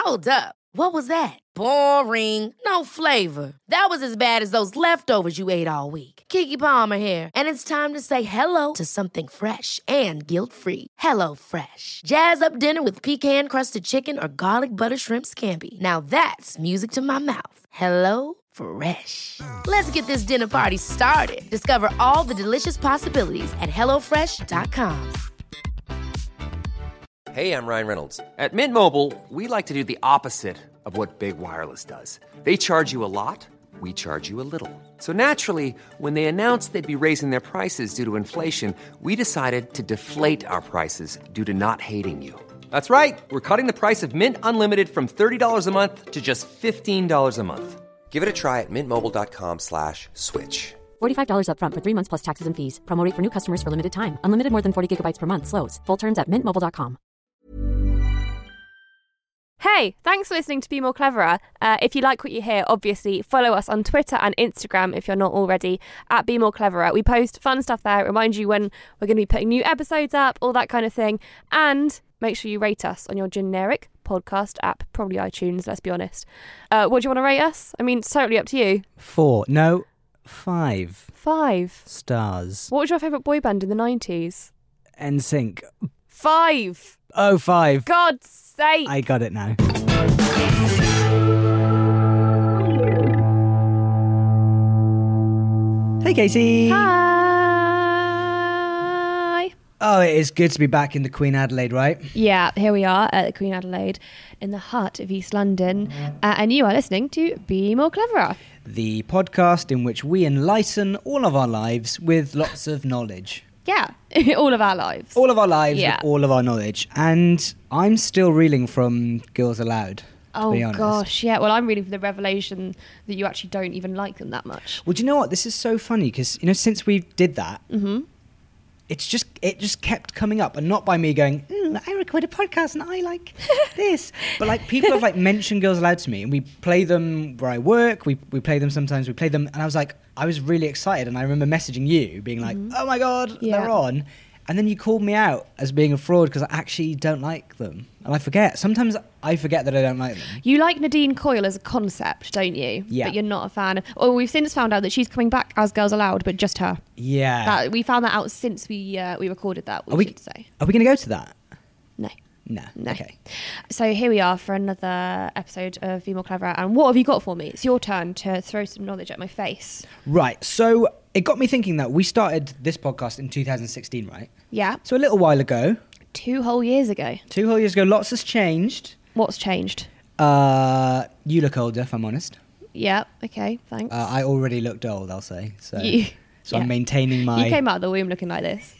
Hold up. What was that? Boring. No flavor. That was as bad as those leftovers you ate all week. Keke Palmer here, and it's time to say hello to something fresh and guilt-free. Hello Fresh. Jazz up dinner with pecan-crusted chicken or garlic butter shrimp scampi. Now that's music to my mouth. Hello Fresh. Let's get this dinner party started. Discover all the delicious possibilities at hellofresh.com. Hey, I'm Ryan Reynolds. At Mint Mobile, we like to do the opposite of what Big Wireless does. They charge you a lot, we charge you a little. So naturally, when they announced they'd be raising their prices due to inflation, we decided to deflate our prices due to not hating you. That's right. We're cutting the price of Mint Unlimited from $30 a month to just $15 a month. Give it a try at mintmobile.com/switch. $45 up front for 3 months plus taxes and fees. Promo rate for new customers for limited time. Unlimited more than 40 gigabytes per month. Slows full terms at mintmobile.com. Hey, thanks for listening to Be More Cleverer. If you like what you hear, obviously follow us on Twitter and Instagram if you're not already, at Be More Cleverer. We post fun stuff there, remind you when we're going to be putting new episodes up, all that kind of thing. And make sure you rate us on your generic podcast app, probably iTunes, let's be honest. What do you want to rate us? I mean, it's totally up to you. 4. No, 5. 5 stars. What was your favourite boy band in the 90s? NSYNC. 5. Oh, 5. God's sake. I got it now. Hey, Casey. Hi. Oh, it is good to be back in the Queen Adelaide, right? Yeah, here we are at the Queen Adelaide in the heart of East London. And you are listening to Be More Cleverer. The podcast in which we enlighten all of our lives with lots of knowledge. Yeah, all of our lives. All of our lives Yeah. with all of our knowledge. And I'm still reeling from Girls Aloud, to be honest. Gosh, yeah. Well, I'm reading for the revelation that you actually don't even like them that much. Well, do you know what? This is so funny because, since we did that, it just kept coming up, and not by me going, I record a podcast and I like this, but like people have mentioned Girls Aloud to me, and we play them where I work. We play them sometimes. We play them, and I was really excited, and I remember messaging you, being like, "Oh my god, they're on!" And then you called me out as being a fraud because I actually don't like them, and I forget. Sometimes I forget that I don't like them. You like Nadine Coyle as a concept, don't you? Yeah. But you're not a fan. We've since found out that she's coming back as Girls Aloud, but just her. Yeah. We found that out since we recorded that. Are we going to go to that? No. No. Okay. So here we are for another episode of Be More Cleverer. And what have you got for me? It's your turn to throw some knowledge at my face. Right. So it got me thinking that we started this podcast in 2016, right? Yeah. So a little while ago. 2 whole years ago. 2 whole years ago. Lots has changed. What's changed? You look older, if I'm honest. Yeah. Okay. Thanks. I already looked old, I'll say. So Yeah. I'm maintaining my... You came out of the womb looking like this.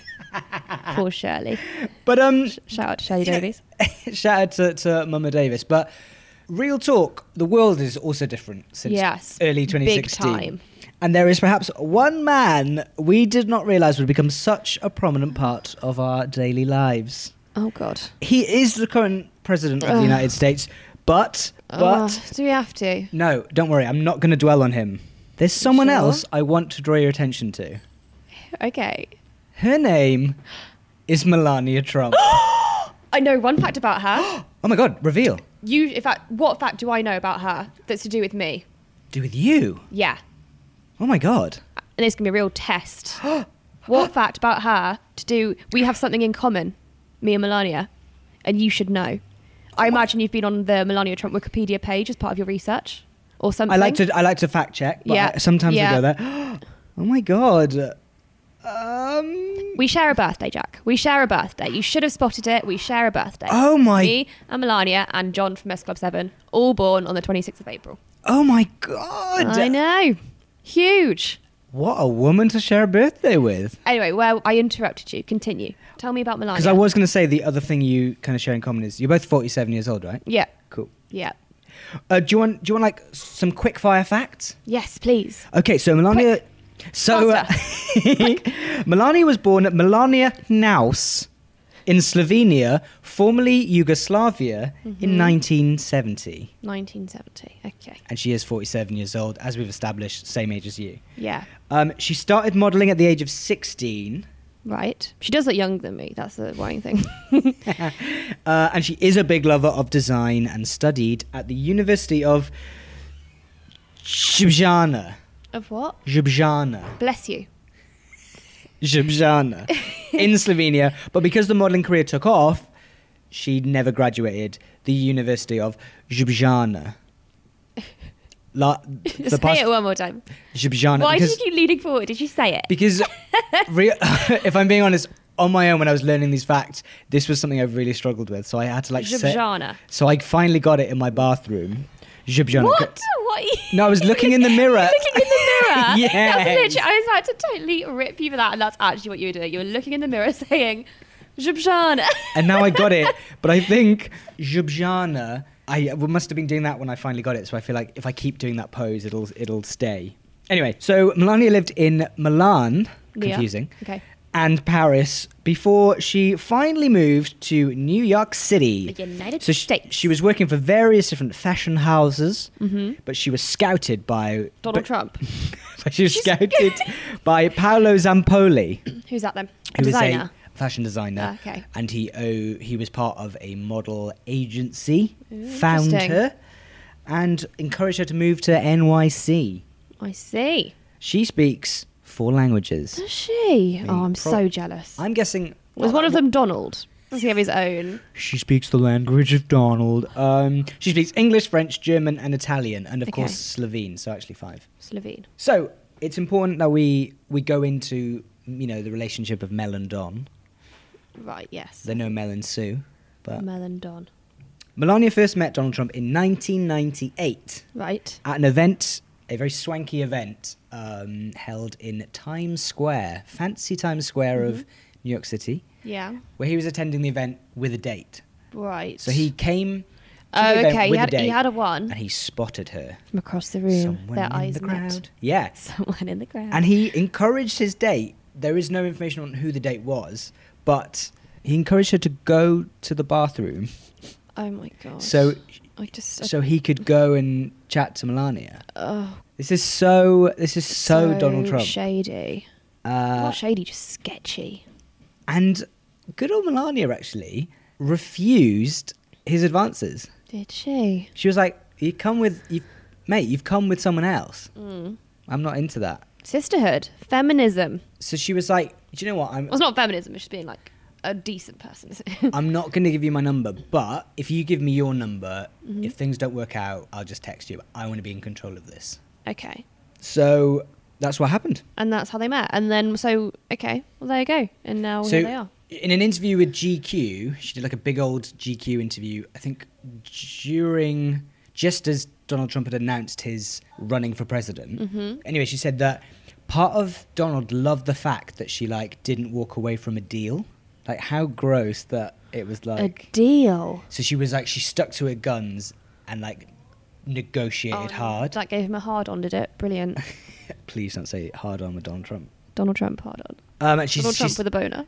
Poor Shirley. But shout out to Shirley Davies. Shout out to Mama Davis. But real talk, the world is also different since early 2016. Big time. And there is perhaps one man we did not realise would become such a prominent part of our daily lives. Oh God. He is the current president of the United States, but do we have to? No, don't worry, I'm not going to dwell on him. There's someone else I want to draw your attention to. Okay. Her name is Melania Trump. I know one fact about her. Oh my God, reveal. What fact do I know about her that's to do with me? Do with you? Yeah. Oh my God. And it's going to be a real test. What fact about her to do... We have something in common, me and Melania, and you should know. I imagine you've been on the Melania Trump Wikipedia page as part of your research or something. I like to fact check, but sometimes I go there. Oh my God. We share a birthday, Jack. We share a birthday. You should have spotted it. We share a birthday. Oh my... Me and Melania and John from S Club 7, all born on the 26th of April. Oh my God. I know. Huge. What a woman to share a birthday with. Anyway, well, I interrupted you. Continue. Tell me about Melania. Because I was going to say the other thing you kind of share in common is you're both 47 years old, right? Yeah. Cool. Yeah. Do you want like some quick fire facts? Yes, please. Okay, so Melania... Quick. So Melania was born at Melania Naus in Slovenia, formerly Yugoslavia, in 1970. 1970, okay. And she is 47 years old, as we've established, same age as you. Yeah. She started modelling at the age of 16, Right. She does look younger than me. That's the worrying thing. And she is a big lover of design and studied at the University of Ljubljana. Of what? Ljubljana. Bless you. Ljubljana in Slovenia. But because the modelling career took off, she never graduated the University of Ljubljana. Say it one more time. Ljubljana. Why did you keep leaning forward? Did you say it? Because if I'm being honest, on my own when I was learning these facts, this was something I really struggled with. So I had to like Ljubljana. So I finally got it in my bathroom. Ljubljana. What? No, I was looking in the mirror. Looking in the mirror? Yes. That's literally, I was about to totally rip you for that, and that's actually what you were doing. You were looking in the mirror saying, Ljubljana. And now I got it. But I think Ljubljana, I must have been doing that when I finally got it. So I feel like if I keep doing that pose, it'll stay. Anyway, so Melania lived in Milan, confusing, Okay. and Paris before she finally moved to New York City. The United So States. she was working for various different fashion houses, but she was scouted by... Donald Trump. She was scouted by Paolo Zampoli, Who's that then? who was Designer. a fashion designer. Okay. And he was part of a model agency, found interesting. her, and encouraged her to move to NYC. I see. She speaks 4 languages. Does she? mean, Oh, I'm so jealous. I'm guessing... Was one of them Donald? Does he have his own? She speaks the language of Donald. She speaks English, French, German, and Italian, and of Okay. course Slovene. So actually 5. Slovene. So it's important that we go into the relationship of Mel and Don. Right, yes. They know Mel and Sue, but Melon Don. Melania first met Donald Trump in 1998 Right. at an event, a very swanky event held in Times Square, fancy Times Square of New York City, Yeah. where he was attending the event with a date. Right. So he came to Oh, the event okay. with a He date, had a one and he spotted her. from across the room. Someone Their in eyes the met. crowd. Yeah. Someone in the crowd. And he encouraged his date. There is no information on who the date was, but he encouraged her to go to the bathroom Oh my god. so I he could go and chat to Melania. Oh, This is so Donald Trump. Shady. Not shady, just sketchy. And good old Melania actually refused his advances. Did she? She was like, you've come with someone else. Mm. I'm not into that. Sisterhood. Feminism. So she was like, do you know what? Well, it's not feminism, it's just being like a decent person, is it? I'm not going to give you my number, but if you give me your number, Mm-hmm. if things don't work out, I'll just text you. I want to be in control of this. Okay. So that's what happened. And that's how they met. And then, okay, well, there you go. And now So here they are. in an interview with GQ, she did like a big old GQ interview, I think just as Donald Trump had announced his running for president. Mm-hmm. Anyway, she said that part of Donald loved the fact that she like didn't walk away from a deal. Like how gross that it was like. A deal. So she was like, she stuck to her guns and like negotiated hard. That gave him a hard on, did it? Brilliant. Please don't say hard on with Donald Trump. Donald Trump hard on. And Donald Trump with a boner.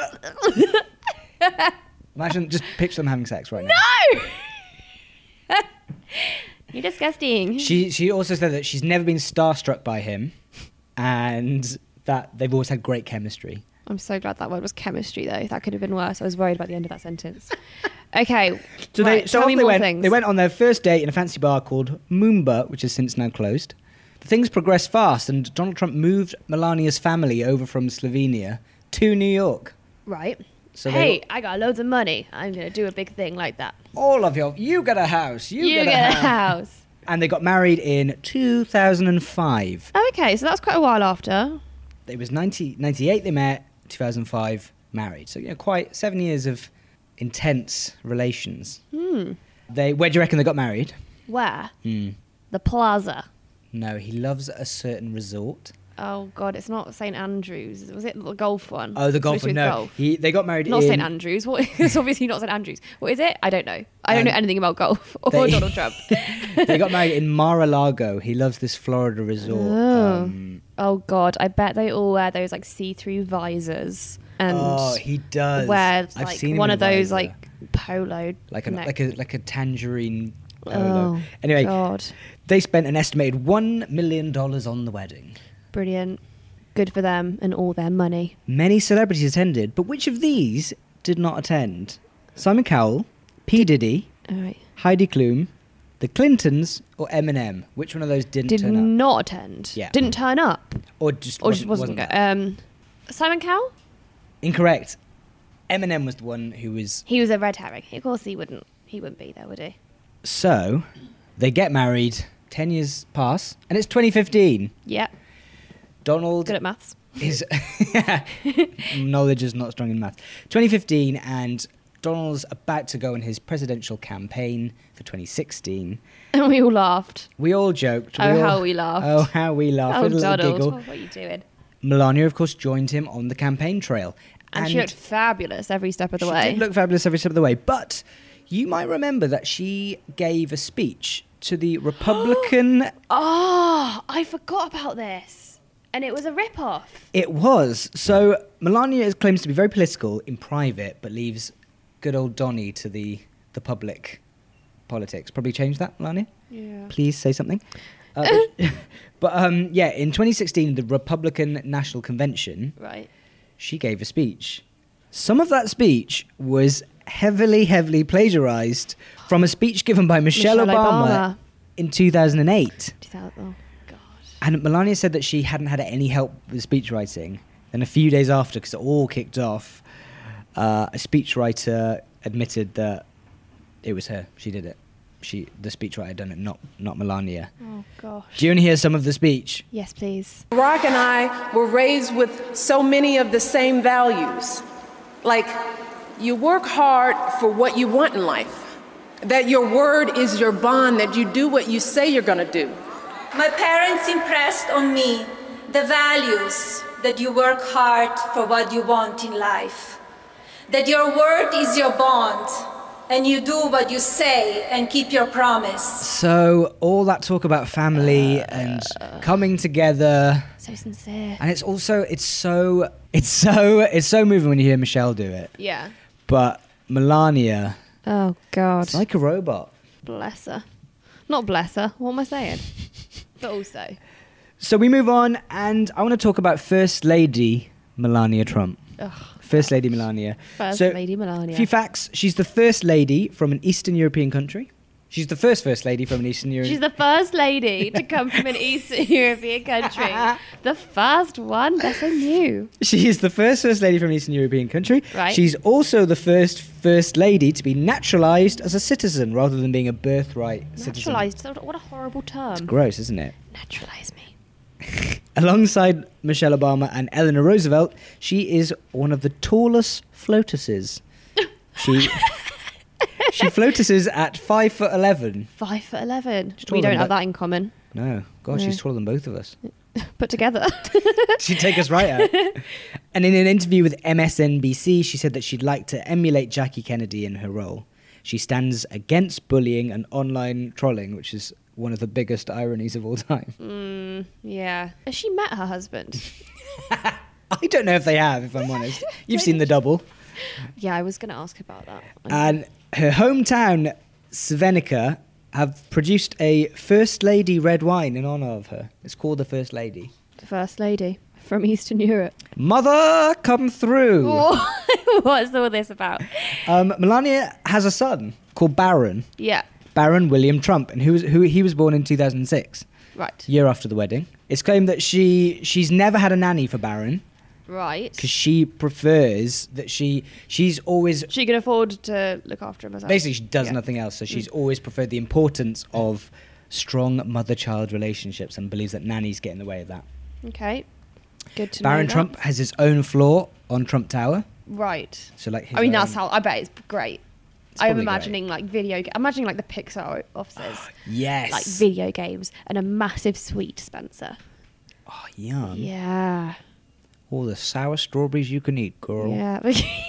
Imagine, just picture them having sex right now. No! You're disgusting. She also said that she's never been starstruck by him and that they've always had great chemistry. I'm so glad that word was chemistry, though. That could have been worse. I was worried about the end of that sentence. Okay. So right, tell me more things. They went on their first date in a fancy bar called Moomba, which has since now closed. Things progressed fast and Donald Trump moved Melania's family over from Slovenia to New York. Right. So hey, I got loads of money. I'm going to do a big thing like that. All of you get a house. You get a house. And they got married in 2005. Oh, okay, so that's quite a while after. It was 1998 they met, 2005 married. So, quite 7 years of intense relations. Where do you reckon they got married? Where? The Plaza. No, he loves a certain resort. Oh, God, it's not St. Andrews. Was it the golf one? Oh, the golf Supposed one. to be No, golf. they got married Not in... St. Andrews. It's obviously not St. Andrews. What is it? I don't know. I don't know anything about golf or Donald Trump. They got married in Mar-a-Lago. He loves this Florida resort. Oh, God, I bet they all wear those like see-through visors. And he does. wear I've like seen him one in of a those visor. like polo like a tangerine polo. Oh, Anyway, God. they spent an estimated $1 million on the wedding. Brilliant. Good for them and all their money. Many celebrities attended, but which of these did not attend? Simon Cowell, P. Diddy, All right. Heidi Klum, the Clintons, or Eminem? Which one of those didn't Did turn up? not attend. Yeah. Didn't turn up. Or just Wasn't there? Simon Cowell? Incorrect. Eminem was the one who was... He was a red herring. Of course he wouldn't be there, would he? So, they get married, 10 years pass, and it's 2015. Yeah. Donald... Good at maths. His knowledge is not strong in math. 2015, and Donald's about to go on his presidential campaign for 2016. And we all laughed. We all joked. How we laughed. Oh, how we laughed. Oh, With a little Donald, giggle. what are you doing? Melania, of course, joined him on the campaign trail. And she looked fabulous every step of the she way. did look fabulous every step of the way. But you might remember that she gave a speech to the Republican... Oh, I forgot about this. And it was a rip-off. It was. So Melania claims to be very political in private, but leaves good old Donny to the public politics. Probably change that, Melania? Yeah. Please say something. But yeah, in 2016, the Republican National Convention, Right. she gave a speech. Some of that speech was heavily plagiarized from a speech given by Michelle Obama in 2008. Oh, God. And Melania said that she hadn't had any help with speech writing. Then a few days after, because it all kicked off, a speechwriter admitted that it was her. She did it. The speechwriter had done it, not Melania. Oh, gosh. Do you want to hear some of the speech? Yes, please. Barack and I were raised with so many of the same values. Like, you work hard for what you want in life. That your word is your bond, that you do what you say you're gonna do. My parents impressed on me the values that you work hard for what you want in life. That your word is your bond, and you do what you say and keep your promise. So all that talk about family and coming together, So sincere. and it's so moving when you hear Michelle do it. Yeah. But Melania, Oh, God. it's like a robot. Bless her. Not bless her. What am I saying? But also. So we move on, and I want to talk about First Lady Melania Trump. Ugh. First Lady Melania. First So, Lady Melania. A few facts. She's the first lady from an Eastern European country. She's the first lady from an Eastern European... She's the first lady to come from an Eastern European country. The first one? That's so new. She is the first lady from an Eastern European country. Right. She's also the first lady to be naturalised as a citizen rather than being a birthright citizen. Naturalised. What a horrible term. Gross, isn't it? Naturalise me. Alongside Michelle Obama and Eleanor Roosevelt, she is one of the tallest floatuses. She floatuses at 5'11". 5'11". taller We don't than have that. that in common. No, God, she's taller than both of us. Put together. She'd take us right out. And in an interview with MSNBC, she said that she'd like to emulate Jackie Kennedy in her role. She stands against bullying and online trolling, which is one of the biggest ironies of all time. Yeah. Has she met her husband? I don't know if they have, if I'm honest. You've seen The Double. Yeah, I was going to ask about that. And her hometown, Svanica, have produced a First Lady red wine in honour of her. It's called the First Lady. The First Lady from Eastern Europe. Mother, come through. What's all this about? Melania has a son called Barron. Yeah. Barron William Trump, and he was born in 2006, Right. year after the wedding. It's claimed that she's never had a nanny for Barron Right. because she prefers that she's always She can afford to look after him herself. basically she does Yeah. nothing else, so she's always preferred the importance of strong mother-child relationships and believes that nannies get in the way of that. Okay. Good to know. Barron that. Trump has his own floor on Trump Tower, Right. so like his I mean, own- that's how. I bet it's great. It's I'm probably imagining like I'm imagining like the Pixar offices, yes, like video games, and a massive sweet dispenser. oh yum, Yeah. all the sour strawberries you can eat, girl. Yeah.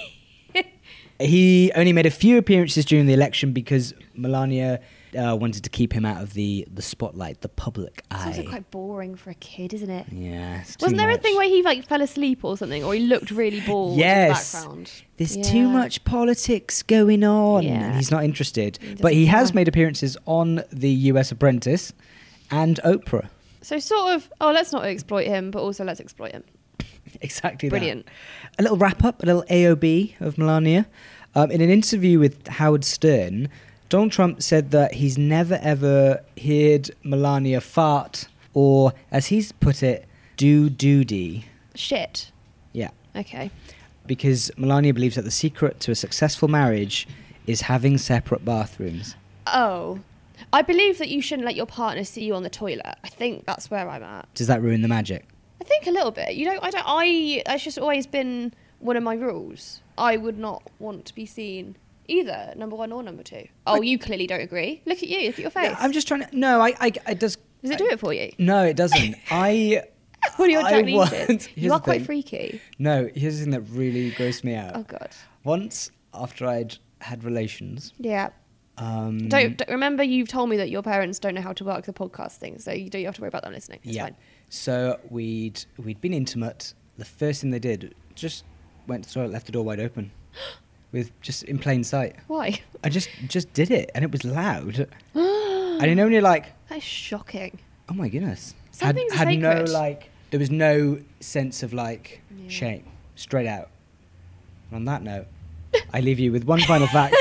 He only made a few appearances during the election because Melania wanted to keep him out of the spotlight, the public It's eye. also quite boring for a kid, isn't it? Yeah, it's too Wasn't there a much. thing where he like fell asleep or something, or he looked really bored Yes. in the background? There's Yeah. too much politics going on, Yeah. and he's not interested. He But he doesn't has care. made appearances on The US Apprentice and Oprah. So sort of. Oh, let's not exploit him, but also let's exploit him. Exactly Brilliant. that. A little wrap-up, a little AOB of Melania. In an interview with Howard Stern, Donald Trump said that he's never ever heard Melania fart or, as he's put it, do doody. Shit. Yeah. Okay. Because Melania believes that the secret to a successful marriage is having separate bathrooms. Oh. I believe that you shouldn't let your partner see you on the toilet. I think that's where I'm at. Does that ruin the magic? I think a little bit. It's just always been one of my rules. I would not want to be seen either, number one or number two. Oh, you clearly don't agree. Look at you. Look at your face. Yeah, I'm just trying to... No, it does... Does it do it for you? No, it doesn't. What are your techniques? You are quite freaky. No, here's the thing that really grossed me out. Oh, God. Once, after I'd had relations... Yeah. Don't remember you've told me that your parents don't know how to work the podcast thing, so you don't have to worry about them listening. It's fine. So we'd been intimate. The first thing they did, just went to the toilet, left the door wide open, with just in plain sight. Why? I just did it, and it was loud. And it only like... That's shocking. Oh my goodness. Some things are had sacred. no like... There was no sense of like shame. Straight out. And on that note, I leave you with one final fact.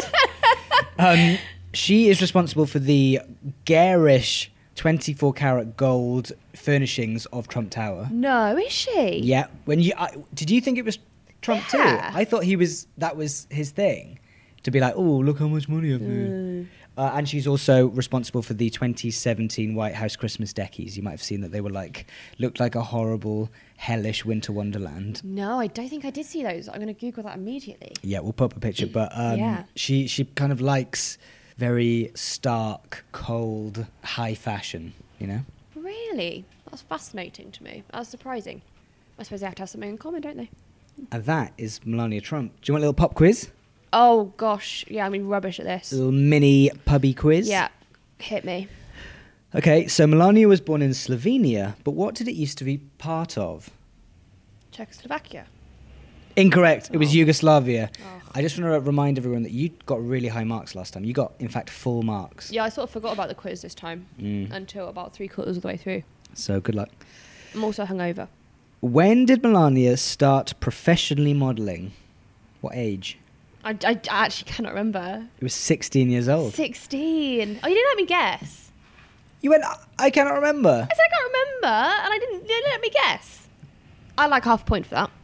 She is responsible for the garish 24-karat gold furnishings of Trump Tower. No, is she? Yeah. Did you think it was Trump too? I thought that was his thing, to be like, oh, look how much money I've made. And she's also responsible for the 2017 White House Christmas deckies. You might have seen that they were looked like a horrible, hellish winter wonderland. No, I don't think I did see those. I'm going to Google that immediately. Yeah, we'll put up a picture. But Yeah. she kind of likes very stark, cold, high fashion, you know? Really? That's fascinating to me. That's surprising. I suppose they have to have something in common, don't they? And that is Melania Trump. Do you want a little pop quiz? Oh, gosh. Yeah, I mean, rubbish at this. A little mini pubby quiz? Yeah, hit me. Okay, so Melania was born in Slovenia, but what did it used to be part of? Czechoslovakia. Incorrect. It was Yugoslavia. I just want to remind everyone that you got really high marks last time. You got, in fact, full marks. Yeah, I sort of forgot about the quiz this time until about 3/4 of the way through. So good luck. I'm also hungover. When did Melania start professionally modelling? What age? I actually cannot remember. It was 16 years old. 16. Oh, you didn't let me guess. You went, I cannot remember. I said I can't remember, and you didn't let me guess. I like half a point for that.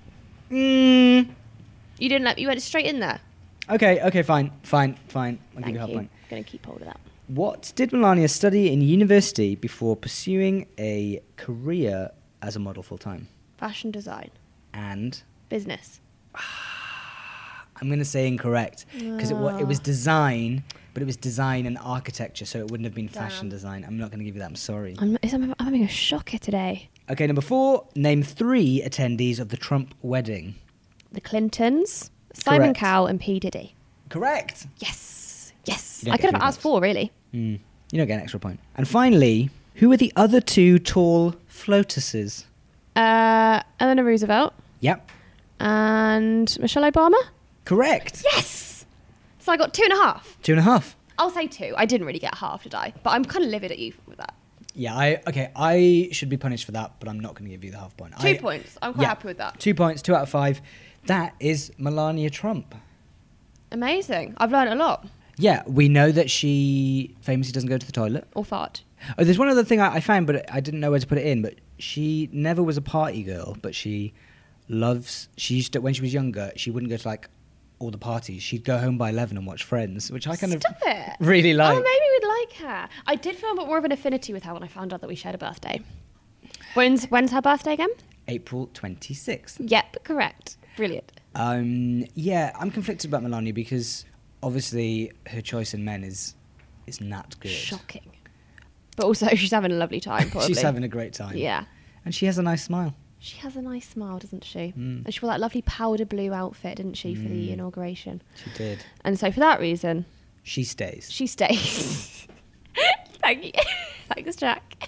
You went straight in there. Okay, fine. I'll give you half a point. I'm going to keep hold of that. What did Melania study in university before pursuing a career as a model full-time? Fashion design. And? Business. I'm going to say incorrect, because it was design, but it was design and architecture, so it wouldn't have been fashion design. I'm not going to give you that, I'm sorry. I'm having a shocker today. Okay, number 4, name 3 attendees of the Trump wedding. The Clintons, Simon Correct. Cowell and P. Diddy. Correct. Yes. You don't I get could have 3 asked points. 4, really. You don't get an extra point. And finally, who are the other 2 tall floatuses? Eleanor Roosevelt Yep. and Michelle Obama. Correct. Yes! So I got 2.5. 2.5. I'll say 2. I didn't really get half, did I? But I'm kind of livid at you with that. Yeah, I should be punished for that, but I'm not going to give you the half point. 2 points. I'm quite happy with that. 2 points, 2 out of 5. That is Melania Trump. Amazing. I've learned a lot. Yeah, we know that she famously doesn't go to the toilet. Or fart. Oh, there's one other thing I found, but I didn't know where to put it in. But she never was a party girl, but she used to, when she was younger, she wouldn't go to like all the parties. She'd go home by 11 and watch Friends, which I kind of really like. Oh, maybe we'd like her. I did feel a bit more of an affinity with her when I found out that we shared a birthday. When's her birthday again? April 26th. Yep, correct. Brilliant. Yeah, I'm conflicted about Melania because obviously her choice in men is not good. Shocking. But also she's having a lovely time, probably. She's having a great time. Yeah. And she has a nice smile. She has a nice smile, doesn't she? And she wore that lovely powder blue outfit, didn't she, for the inauguration? She did. And so for that reason... She stays. She stays. Thank you. Thanks, Jack.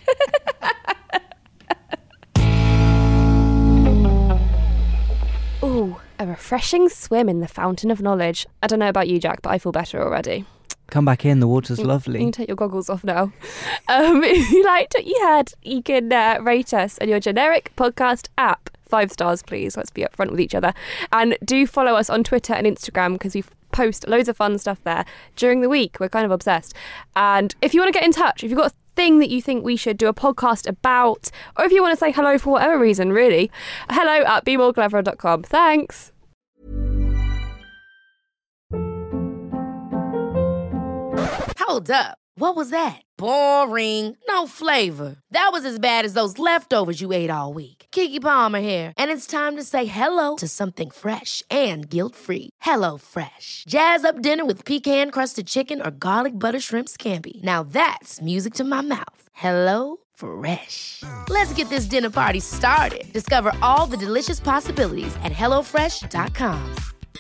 Ooh, a refreshing swim in the fountain of knowledge. I don't know about you, Jack, but I feel better already. Come back in, the water's You lovely. can take your goggles off now. If you liked what you heard, you can rate us on your generic podcast app. 5 stars, please. Let's be upfront with each other. And do follow us on Twitter and Instagram because we post loads of fun stuff there during the week. We're kind of obsessed. And if you want to get in touch, if you've got a thing that you think we should do a podcast about, or if you want to say hello for whatever reason, really, hello@bemorecleverer.com. Thanks. Hold up. What was that? Boring. No flavor. That was as bad as those leftovers you ate all week. Keke Palmer here, and it's time to say hello to something fresh and guilt-free. Hello Fresh. Jazz up dinner with pecan-crusted chicken or garlic butter shrimp scampi. Now that's music to my mouth. Hello Fresh. Let's get this dinner party started. Discover all the delicious possibilities at hellofresh.com.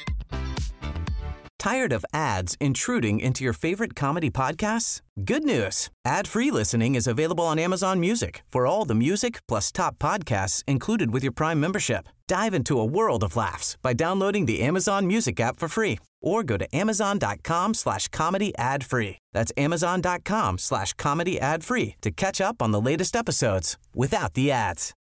Tired of ads intruding into your favorite comedy podcasts? Good news. Ad-free listening is available on Amazon Music for all the music plus top podcasts included with your Prime membership. Dive into a world of laughs by downloading the Amazon Music app for free or go to amazon.com/comedy ad-free. That's amazon.com/comedy ad-free to catch up on the latest episodes without the ads.